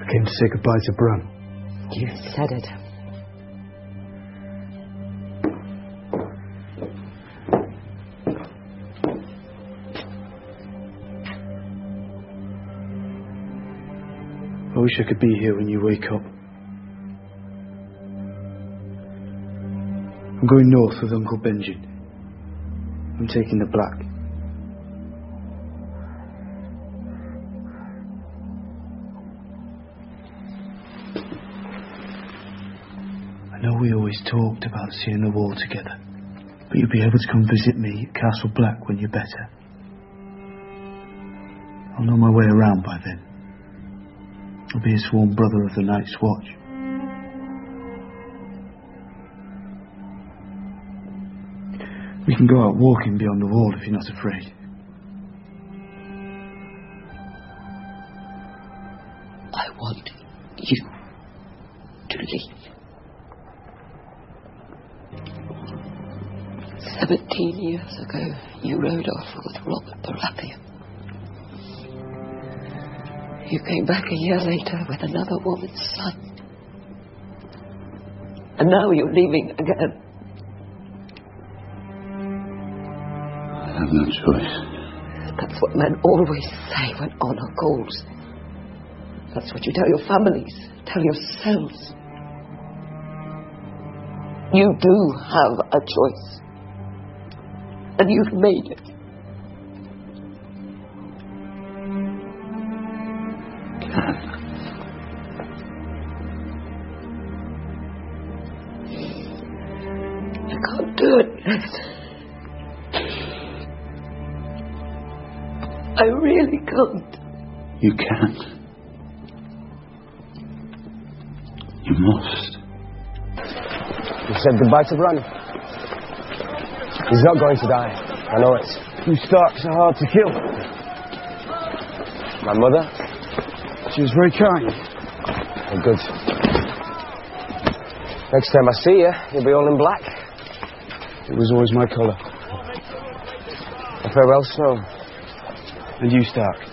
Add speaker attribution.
Speaker 1: I came to say goodbye to Bran.
Speaker 2: You said it.
Speaker 1: I wish I could be here when you wake up. I'm going north with Uncle Benjen. I'm taking the Black. I know we always talked about seeing the wall together, but you'll be able to come visit me at Castle Black when you're better. I'll know my way around by then. I'll be a sworn brother of the Night's Watch. We can go out walking beyond the wall if you're not afraid.
Speaker 2: I want you to leave. 17 years ago, you rode off with Robert Baratheon. You came back a year later with another woman's son. And now you're leaving again.
Speaker 3: I have no choice.
Speaker 2: That's what men always say when honor calls. That's what you tell your families, tell yourselves. You do have a choice. And you've made it. I can't do it. I really can't.
Speaker 3: You can't. You must.
Speaker 4: You said goodbye to Bran. He's not going to die. I know it. You Starks are hard to kill. My mother?
Speaker 1: She was very kind.
Speaker 4: Oh, good. Next time I see you, you'll be all in black.
Speaker 1: It was always my colour.
Speaker 4: A farewell, Snow.
Speaker 1: And you, Stark.